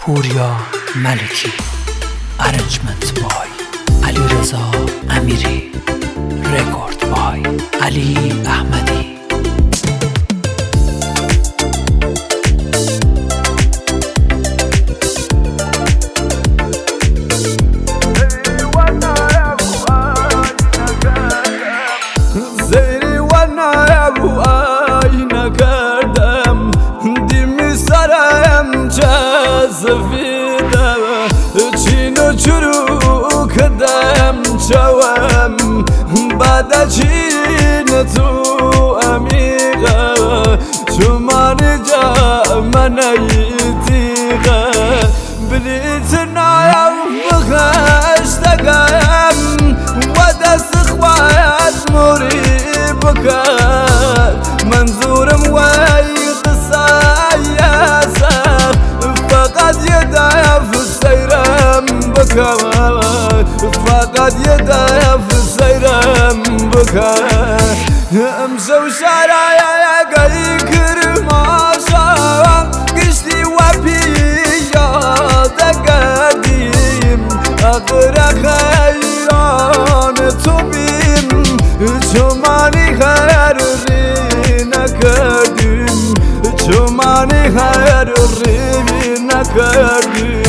پوریا ملکی، ارنجمنت بای علیرضا امیری، رکورد بای علی احمدی. چینو چرو کدم چوام بعد چین تو عمیقه چمان جا من ایتیقه بلیت نایم بخشتگم و دست خواهد موری بکر منظورم وی قصایسه فقط یه دف سیرم بکر فقط یه دف سیرم بکر امشو شرایه گلی کرماشا گشتی و پیاده گردیم اقر خیران تو بیم چمانی خیر ری نکردیم چمانی خیر ری نکردیم.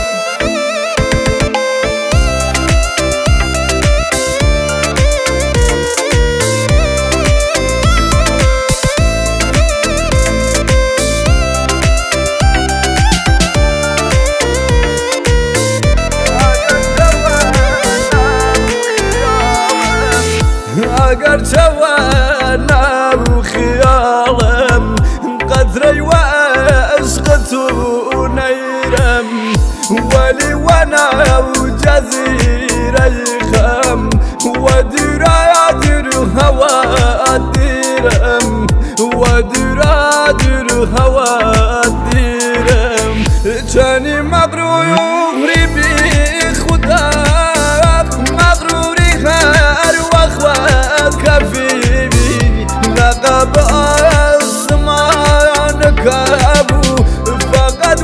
اگر چوانا و خیالم قدری و عشقتو نیرم ولی وانا و جزیره خم و درادر هوا دیرم و درادر هوا دیرم چنی مغروری بی خدا مغروری خیر وخوات کفی بی لقب آسمان کابو فقط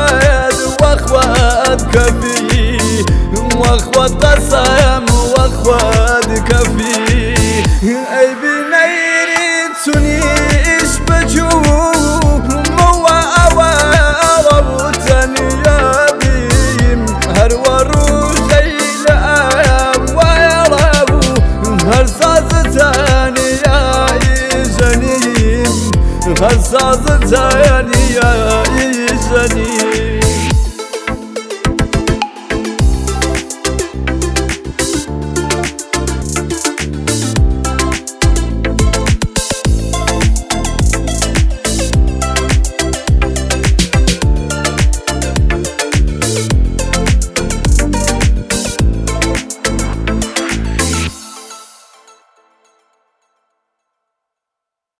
وخوات کفی وخوات قسم وخوات کفی ای بی نیری تونیش بجو مو او تنیا بیم هر ورو جیلم ویرابو هر ساز تنیایی جنیم هر ساز تنیایی